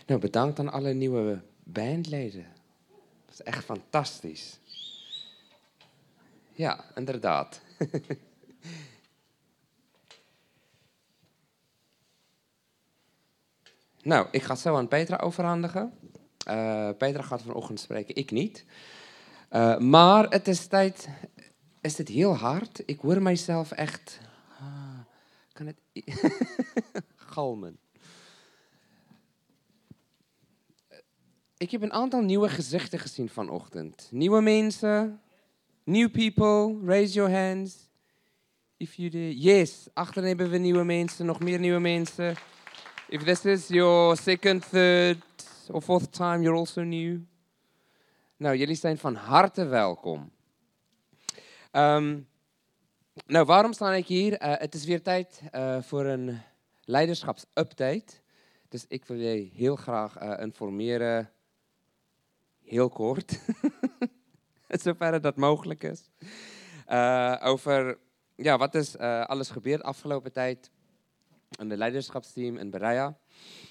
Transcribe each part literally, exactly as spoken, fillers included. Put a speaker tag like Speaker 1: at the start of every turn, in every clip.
Speaker 1: Nou, bedankt aan alle nieuwe bandleden. Dat is echt fantastisch. Ja, inderdaad. Nou, ik ga het zo aan Petra overhandigen. Uh, Petra gaat vanochtend spreken, ik niet. Uh, maar het is tijd... Is het heel hard? Ik hoor mijzelf echt... Ah, kan het... galmen. Ik heb een aantal nieuwe gezichten gezien vanochtend. Nieuwe mensen. New people. Raise your hands. If you did. Yes, achter hebben we nieuwe mensen. Nog meer nieuwe mensen. If this is your second, third or fourth time, you're also new. Nou, jullie zijn van harte welkom. Um, nou, waarom sta ik hier? Uh, het is weer tijd uh, voor een leiderschapsupdate. Dus ik wil je heel graag uh, informeren, heel kort, zover dat mogelijk is, uh, over ja, wat is uh, alles gebeurd de afgelopen tijd in het leiderschapsteam in Bereia.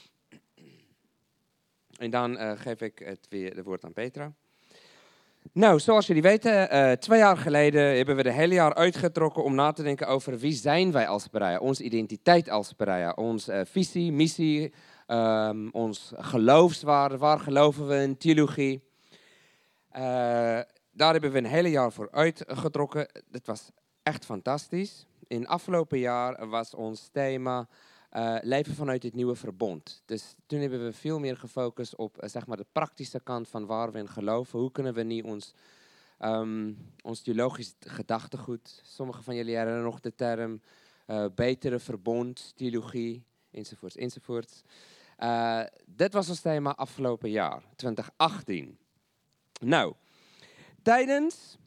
Speaker 1: En dan uh, geef ik het weer de woord aan Petra. Nou, zoals jullie weten, uh, twee jaar geleden hebben we de hele jaar uitgetrokken om na te denken over wie zijn wij als Bereia, onze identiteit als Bereia, onze uh, visie, missie, um, ons geloofswaarde, waar geloven we in, theologie. Uh, daar hebben we een hele jaar voor uitgetrokken. Dat was echt fantastisch. In het afgelopen jaar was ons thema uh, leven vanuit het nieuwe verbond. Dus toen hebben we veel meer gefocust op uh, zeg maar de praktische kant van waar we in geloven. Hoe kunnen we niet ons, um, ons theologisch gedachtegoed, sommigen van jullie herinneren nog de term uh, betere verbond, theologie, enzovoorts, enzovoorts. Uh, dit was ons thema afgelopen jaar, twintig achttien. Nou, tijdens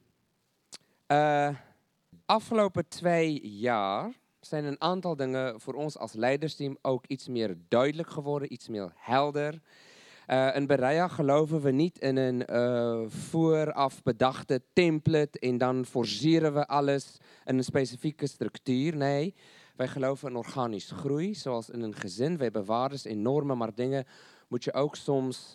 Speaker 1: uh, afgelopen twee jaar zijn een aantal dingen voor ons als leidersteam ook iets meer duidelijk geworden, iets meer helder. Uh, in Bereia geloven we niet in een uh, vooraf bedachte template en dan forceren we alles in een specifieke structuur. Nee, wij geloven in organisch groei, zoals in een gezin. We hebben waardes en normen, maar dingen moet je ook soms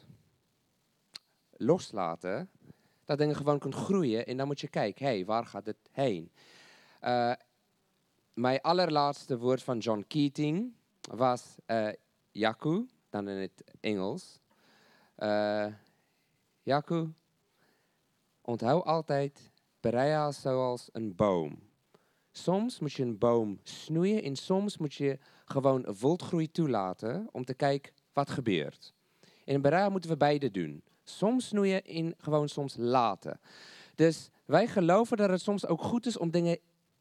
Speaker 1: loslaten. Dat dingen gewoon kunnen groeien en dan moet je kijken, hé, hey, waar gaat het heen? Uh, mijn allerlaatste woord van John Keating was uh, Yaku, dan in het Engels. Uh, Yaku, onthoud altijd, Bereia zoals een boom. Soms moet je een boom snoeien en soms moet je gewoon wildgroei toelaten om te kijken wat gebeurt. En in Bereia moeten we beide doen. Soms snoeien en gewoon soms laten. Dus wij geloven dat het soms ook goed is om dingen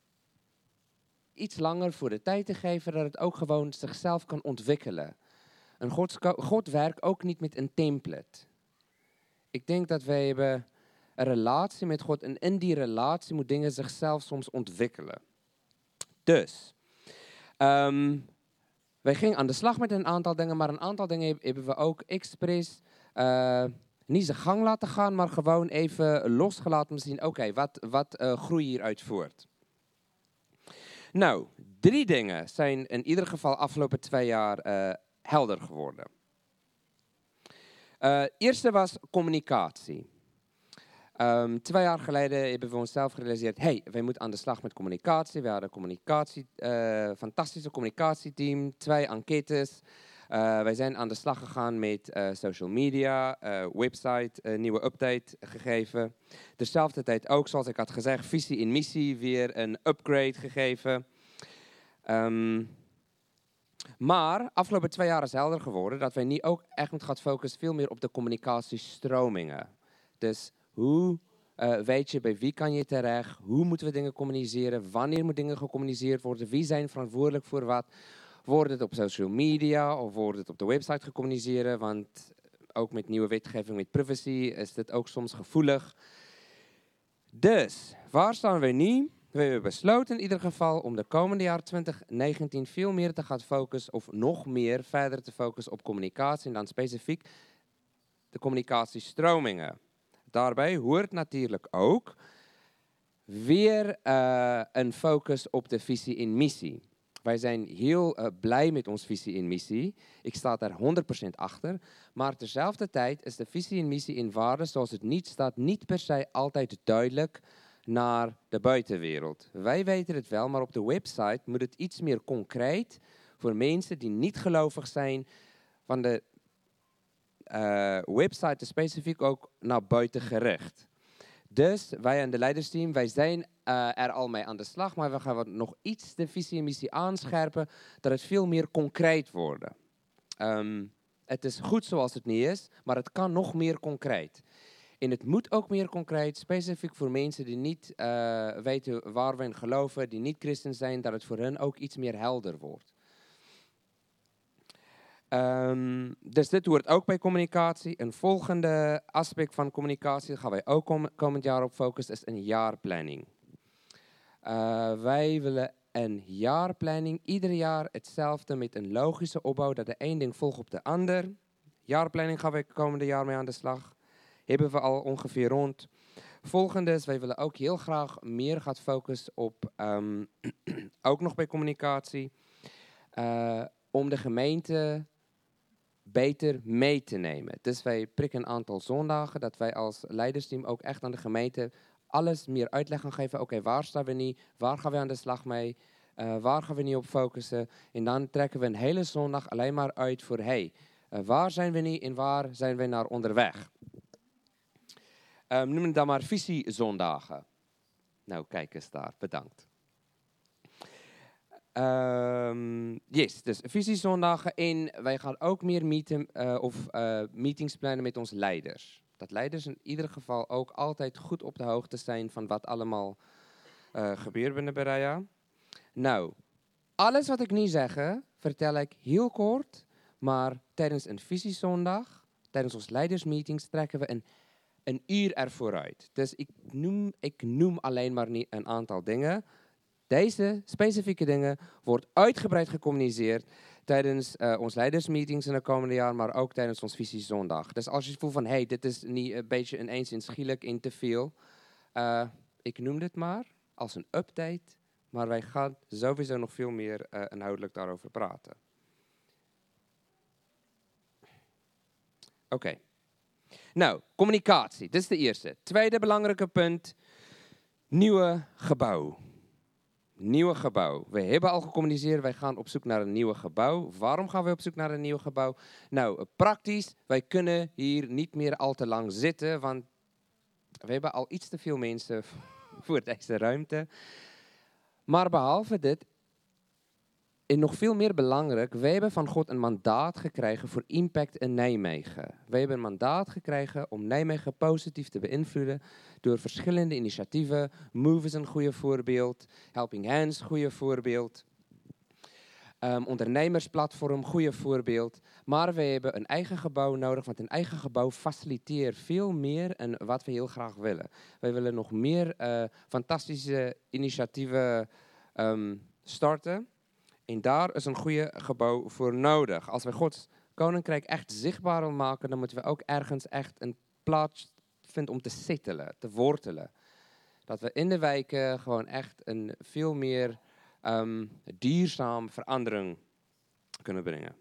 Speaker 1: iets langer voor de tijd te geven, dat het ook gewoon zichzelf kan ontwikkelen. En God, God werkt ook niet met een template. Ik denk dat wij hebben een relatie met God en in die relatie moet dingen zichzelf soms ontwikkelen. Dus, um, wij gingen aan de slag met een aantal dingen, maar een aantal dingen hebben we ook expres uh, niet zijn gang laten gaan, maar gewoon even losgelaten om te zien, oké, okay, wat, wat uh, groeit hieruit voort? Nou, drie dingen zijn in ieder geval afgelopen twee jaar uh, helder geworden. Uh, eerste was communicatie. Um, twee jaar geleden hebben we onszelf gerealiseerd, hey, wij moeten aan de slag met communicatie. We hadden een communicatie, uh, fantastische communicatieteam, twee enquêtes. Uh, wij zijn aan de slag gegaan met uh, social media, uh, website, uh, nieuwe update gegeven. Terzelfde tijd ook, zoals ik had gezegd, visie en missie, weer een upgrade gegeven. Um, maar afgelopen twee jaar is helder geworden dat wij niet ook echt moeten gaan focussen veel meer op de communicatiestromingen. Dus hoe uh, weet je bij wie kan je terecht, hoe moeten we dingen communiceren, wanneer moet dingen gecommuniceerd worden, wie zijn verantwoordelijk voor wat. Wordt het op social media of wordt het op de website gecommuniceerd? Want ook met nieuwe wetgeving, met privacy, is dit ook soms gevoelig. Dus, waar staan we nu? We hebben besloten in ieder geval om de komende jaar twintig negentien veel meer te gaan focussen, of nog meer verder te focussen op communicatie. En dan specifiek de communicatiestromingen. Daarbij hoort natuurlijk ook weer uh, een focus op de visie en missie. Wij zijn heel uh, blij met onze visie en missie. Ik sta daar honderd procent achter. Maar terzelfde tijd is de visie en missie in waarde zoals het niet staat niet per se altijd duidelijk naar de buitenwereld. Wij weten het wel, maar op de website moet het iets meer concreet voor mensen die niet gelovig zijn. Van de uh, website is specifiek ook naar buiten gericht. Dus wij aan de leidersteam, wij zijn uh, er al mee aan de slag, maar we gaan wat nog iets de visie en missie aanscherpen, dat het veel meer concreet wordt. Um, het is goed zoals het niet is, maar het kan nog meer concreet. En het moet ook meer concreet, specifiek voor mensen die niet uh, weten waar we in geloven, die niet christen zijn, dat het voor hen ook iets meer helder wordt. Um, dus dit hoort ook bij communicatie. Een volgende aspect van communicatie, daar gaan wij ook kom, komend jaar op focussen, is een jaarplanning. Uh, wij willen een jaarplanning, ieder jaar hetzelfde met een logische opbouw, dat de een ding volgt op de ander. Jaarplanning gaan wij komende jaar mee aan de slag. Hebben we al ongeveer rond. Volgende is, wij willen ook heel graag meer gaan focussen op, um, ook nog bij communicatie, uh, om de gemeente beter mee te nemen. Dus wij prikken een aantal zondagen, dat wij als leidersteam ook echt aan de gemeente alles meer uitleg gaan geven. Oké, okay, waar staan we niet? Waar gaan we aan de slag mee? Uh, waar gaan we niet op focussen? En dan trekken we een hele zondag alleen maar uit voor, hey, uh, waar zijn we niet en waar zijn we naar onderweg? Um, noem het dan maar visiezondagen. Nou, kijk eens daar. Bedankt. Um, yes, dus visiezondagen. En wij gaan ook meer meeten, uh, of, uh, meetings plannen met onze leiders. Dat leiders in ieder geval ook altijd goed op de hoogte zijn van wat allemaal uh, gebeurt binnen Berea. Nou, alles wat ik nu zeg, vertel ik heel kort. Maar tijdens een visiezondag, tijdens onze leidersmeetings, trekken we een, een uur ervoor uit. Dus ik noem, ik noem alleen maar niet een aantal dingen. Deze specifieke dingen wordt uitgebreid gecommuniceerd tijdens uh, onze leidersmeetings in de komende jaar, maar ook tijdens ons visiezondag. Dus als je voelt van, hey, dit is niet een beetje ineens en schielijk in te veel. Uh, ik noem dit maar als een update, maar wij gaan sowieso nog veel meer uh, inhoudelijk daarover praten. Oké. Okay. Nou, communicatie, dit is de eerste. Tweede belangrijke punt, nieuwe gebouw. Nieuwe gebouw. We hebben al gecommuniceerd, wij gaan op zoek naar een nieuw gebouw. Waarom gaan we op zoek naar een nieuw gebouw? Nou, praktisch, wij kunnen hier niet meer al te lang zitten, want we hebben al iets te veel mensen voor deze ruimte. Maar behalve dit, en nog veel meer belangrijk, wij hebben van God een mandaat gekregen voor impact in Nijmegen. Wij hebben een mandaat gekregen om Nijmegen positief te beïnvloeden door verschillende initiatieven. Move is een goede voorbeeld, Helping Hands, goede voorbeeld. Um, ondernemersplatform, goede voorbeeld. Maar we hebben een eigen gebouw nodig, want een eigen gebouw faciliteert veel meer en wat we heel graag willen. Wij willen nog meer uh, fantastische initiatieven um, starten. En daar is een goede gebouw voor nodig. Als we Gods koninkrijk echt zichtbaar willen maken, dan moeten we ook ergens echt een plaats vinden om te settelen, te wortelen. Dat we in de wijken gewoon echt een veel meer um, duurzaam verandering kunnen brengen.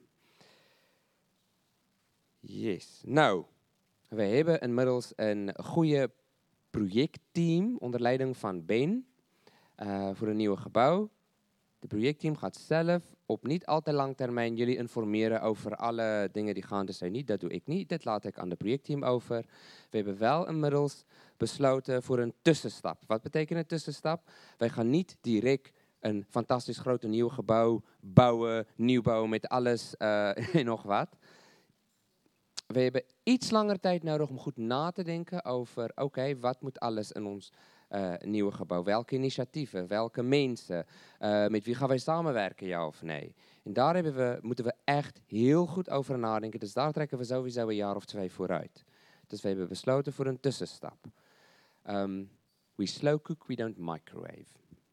Speaker 1: Yes. Nou, we hebben inmiddels een goede projectteam onder leiding van Ben uh, voor een nieuw gebouw. Het projectteam gaat zelf op niet al te lang termijn jullie informeren over alle dingen die gaande zijn. Niet, dat doe ik niet, dit laat ik aan het projectteam over. We hebben wel inmiddels besloten voor een tussenstap. Wat betekent een tussenstap? Wij gaan niet direct een fantastisch groot nieuw gebouw bouwen, nieuw bouwen met alles uh, en nog wat. We hebben iets langer tijd nodig om goed na te denken over, oké, okay, wat moet alles in ons uh, nieuwe gebouw? Welke initiatieven, welke mensen, uh, met wie gaan wij samenwerken, ja of nee? En daar hebben we, moeten we echt heel goed over nadenken, dus daar trekken we sowieso een jaar of twee vooruit. Dus we hebben besloten voor een tussenstap. Um, we slow cook, we don't microwave.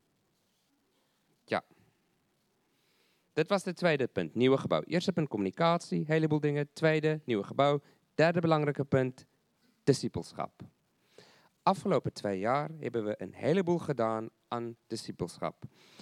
Speaker 1: Ja. Dit was het tweede punt, nieuwe gebouw. Eerste punt, communicatie, heleboel dingen. Tweede, nieuwe gebouw. Derde belangrijke punt, discipelschap. Afgelopen twee jaar hebben we een heleboel gedaan aan discipelschap.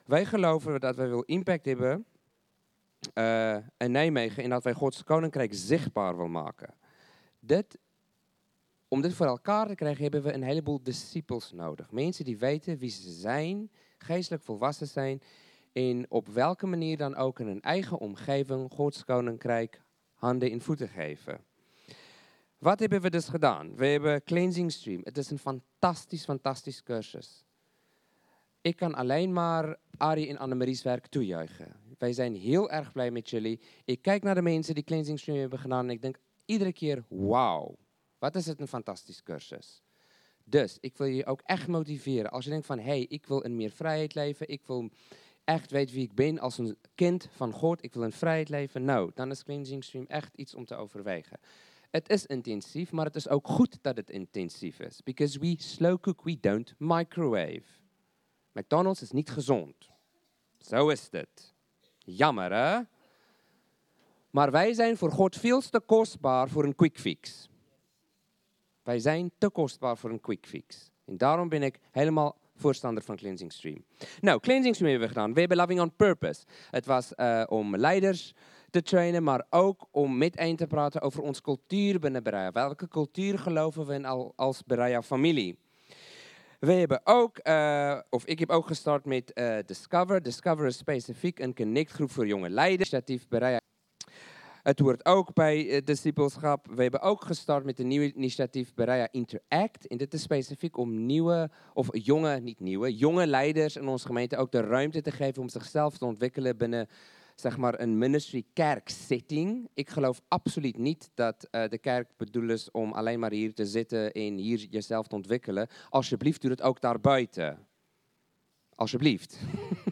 Speaker 1: Wij geloven dat wij wil impact hebben uh, in Nijmegen en dat wij Gods koninkrijk zichtbaar wil maken. Dit, om dit voor elkaar te krijgen hebben we een heleboel disciples nodig. Mensen die weten wie ze zijn, geestelijk volwassen zijn en op welke manier dan ook in hun eigen omgeving Gods koninkrijk handen en voeten geven. Wat hebben we dus gedaan? We hebben Cleansing Stream. Het is een fantastisch, fantastisch cursus. Ik kan alleen maar Arie en Annemarie's werk toejuichen. Wij zijn heel erg blij met jullie. Ik kijk naar de mensen die Cleansing Stream hebben gedaan en ik denk iedere keer, wauw, wat is het een fantastisch cursus. Dus ik wil je ook echt motiveren. Als je denkt van, hé, hey, ik wil in meer vrijheid leven. Ik wil echt weten wie ik ben als een kind van God. Ik wil in vrijheid leven. Nou, dan is Cleansing Stream echt iets om te overwegen. Het is intensief, maar het is ook goed dat het intensief is. Because we slow cook, we don't microwave. McDonald's is niet gezond. Zo is het. Jammer, hè? Maar wij zijn voor God veel te kostbaar voor een quick fix. Wij zijn te kostbaar voor een quick fix. En daarom ben ik helemaal voorstander van Cleansing Stream. Nou, Cleansing Stream hebben we gedaan. We hebben Loving on Purpose. Het was uh, om leiders te trainen, maar ook om met een te praten over onze cultuur binnen Berea. Welke cultuur geloven we in al, als Berea-familie? We hebben ook, uh, of ik heb ook gestart met uh, Discover. Discover is specifiek een connectgroep voor jonge leiders. Initiatief Berea. Het hoort ook bij uh, discipelschap. We hebben ook gestart met een nieuw initiatief Berea Interact. En dit is specifiek om nieuwe, of jonge, niet nieuwe, jonge leiders in onze gemeente ook de ruimte te geven om zichzelf te ontwikkelen binnen, zeg maar, een ministry kerk setting. Ik geloof absoluut niet dat uh, de kerk bedoeld is om alleen maar hier te zitten en hier jezelf te ontwikkelen. Alsjeblieft, doe het ook daarbuiten. Alsjeblieft.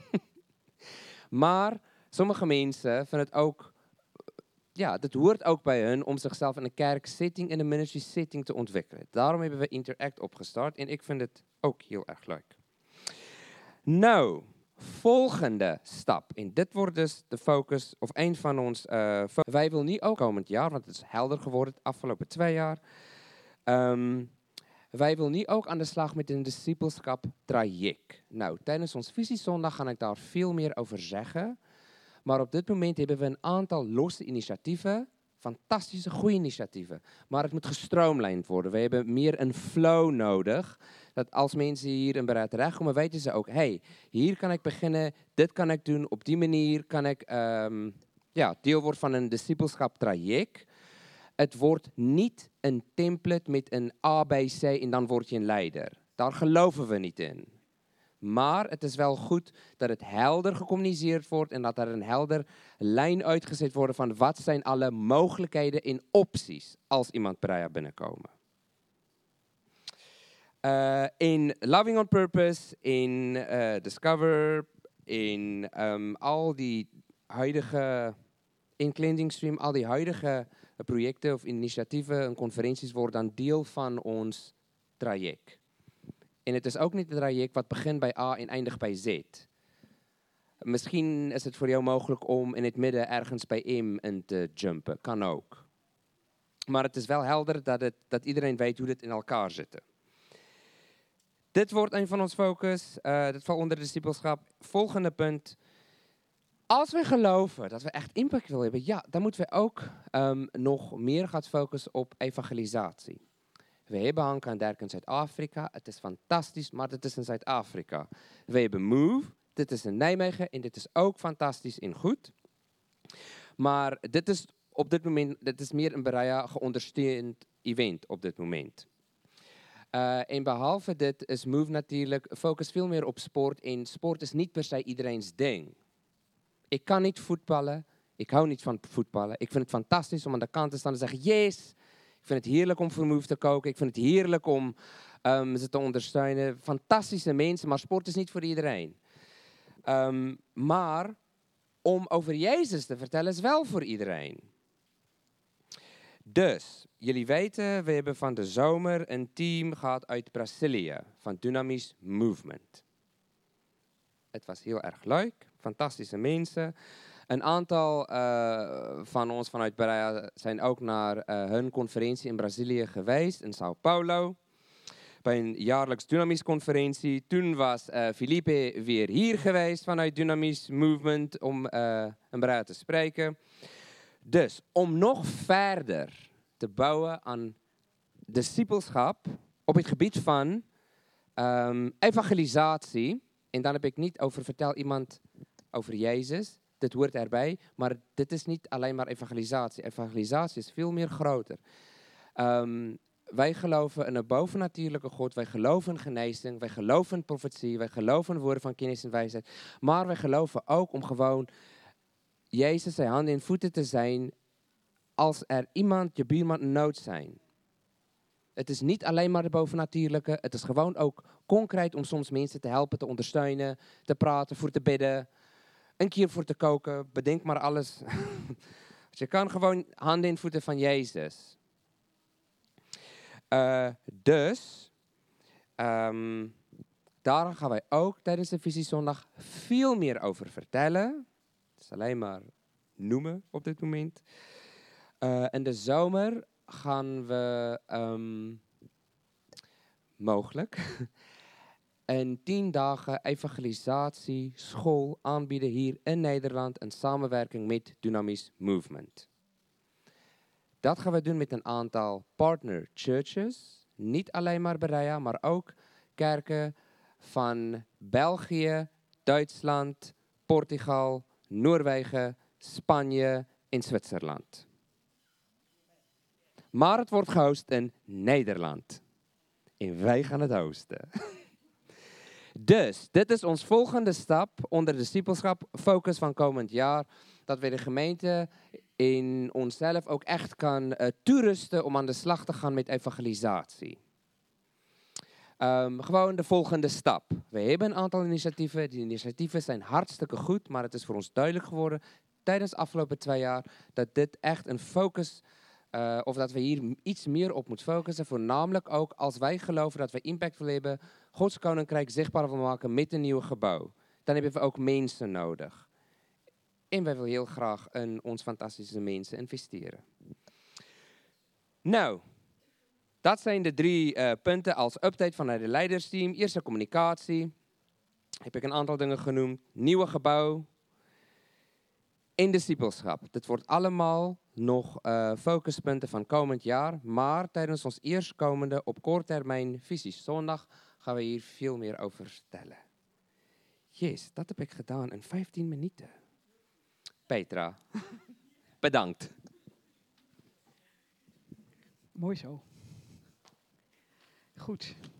Speaker 1: Maar sommige mensen vinden het ook, ja, dat hoort ook bij hun om zichzelf in een kerksetting, in een ministry setting te ontwikkelen. Daarom hebben we Interact opgestart en ik vind het ook heel erg leuk. Nou, volgende stap. En dit wordt dus de focus, of een van ons. Uh, wij willen niet ook komend jaar, want het is helder geworden de afgelopen twee jaar. Um, wij willen niet ook aan de slag met een discipelschap traject. Nou, tijdens ons visiezondag ga ik daar veel meer over zeggen. Maar op dit moment hebben we een aantal losse initiatieven. Fantastische, goede initiatieven. Maar het moet gestroomlijnd worden. We hebben meer een flow nodig. Dat als mensen hier in Berea terechtkomen, weten ze ook, hey, hier kan ik beginnen, dit kan ik doen, op die manier kan ik um, ja, deel worden van een discipelschap traject. Het wordt niet een template met een A, B, C en dan word je een leider. Daar geloven we niet in. Maar het is wel goed dat het helder gecommuniceerd wordt en dat er een helder lijn uitgezet wordt van wat zijn alle mogelijkheden en opties als iemand Berea binnenkomen. Uh, in Loving on Purpose, in uh, Discover, in um, al die huidige, in Cleansing Stream, al die huidige projecten of initiatieven en conferenties worden dan deel van ons traject. En het is ook niet een traject wat begint bij A en eindigt bij Z. Misschien is het voor jou mogelijk om in het midden ergens bij M in te jumpen. Kan ook. Maar het is wel helder dat, het, dat iedereen weet hoe dit in elkaar zit. Dit wordt een van ons focus. Uh, dit valt onder de discipelschap. Volgende punt. Als we geloven dat we echt impact willen hebben, ja, dan moeten we ook um, nog meer gaan focussen op evangelisatie. We hebben Hank en Dirk in Zuid-Afrika. Het is fantastisch, maar het is in Zuid-Afrika. We hebben Move. Dit is in Nijmegen en dit is ook fantastisch en goed. Maar dit is op dit moment, dit is meer een Berea geondersteund event op dit moment. Uh, en behalve dit is Move natuurlijk, focus veel meer op sport. En sport is niet per se iedereen's ding. Ik kan niet voetballen. Ik hou niet van voetballen. Ik vind het fantastisch om aan de kant te staan en te zeggen, yes. Ik vind het heerlijk om voor Move te koken. Ik vind het heerlijk om um, ze te ondersteunen. Fantastische mensen, maar sport is niet voor iedereen. Um, maar om over Jezus te vertellen is wel voor iedereen. Dus, jullie weten, we hebben van de zomer een team gehad uit Brazilië. Van Dunamis Movement. Het was heel erg leuk. Fantastische mensen. Een aantal uh, van ons vanuit Berea zijn ook naar uh, hun conferentie in Brazilië geweest, in Sao Paulo. bij een jaarlijks Dunamis-conferentie. Toen was uh, Felipe weer hier geweest vanuit Dunamis Movement om uh, een Bereia te spreken. Dus om nog verder te bouwen aan discipelschap op het gebied van um, evangelisatie. En dan heb ik niet over vertel iemand over Jezus. Dit hoort erbij, maar dit is niet alleen maar evangelisatie. Evangelisatie is veel meer groter. Um, wij geloven in een bovennatuurlijke God. Wij geloven in genezing. Wij geloven in profetie. Wij geloven in woorden van kennis en wijsheid. Maar wij geloven ook om gewoon Jezus zijn handen en voeten te zijn als er iemand, je buurman, in nood zijn. Het is niet alleen maar de bovennatuurlijke. Het is gewoon ook concreet om soms mensen te helpen, te ondersteunen, te praten, voor te bidden. Een keer voor te koken. Bedenk maar alles. Je kan gewoon handen en voeten van Jezus. Uh, dus, um, daar gaan wij ook tijdens de Visiezondag veel meer over vertellen. Het is alleen maar noemen op dit moment. Uh, in de zomer gaan we um, mogelijk een tien dagen evangelisatie school aanbieden hier in Nederland in samenwerking met Dunamis Movement. Dat gaan we doen met een aantal partner churches. Niet alleen maar Bereia, maar ook kerken van België, Duitsland, Portugal, Noorwegen, Spanje en Zwitserland. Maar het wordt gehost in Nederland. En wij gaan het hosten. Dus, dit is ons volgende stap onder de discipelschap, focus van komend jaar. Dat we de gemeente in onszelf ook echt kan uh, toerusten om aan de slag te gaan met evangelisatie. Um, gewoon de volgende stap. We hebben een aantal initiatieven. Die initiatieven zijn hartstikke goed, maar het is voor ons duidelijk geworden tijdens de afgelopen twee jaar dat dit echt een focus, uh, of dat we hier iets meer op moeten focussen. Voornamelijk ook als wij geloven dat we impact willen hebben, Gods Koninkrijk zichtbaar willen maken met een nieuw gebouw. Dan hebben we ook mensen nodig. En wij willen heel graag in ons fantastische mensen investeren. Nou, dat zijn de drie uh, punten als update vanuit het leidersteam. Eerste communicatie. Heb ik een aantal dingen genoemd. Nieuwe gebouw. En discipelschap. Dit wordt allemaal nog uh, focuspunten van komend jaar. Maar tijdens ons eerstkomende op korttermijn Visiezondag gaan we hier veel meer over vertellen. Yes, dat heb ik gedaan in vijftien minuten. Petra, bedankt.
Speaker 2: Mooi zo. Goed.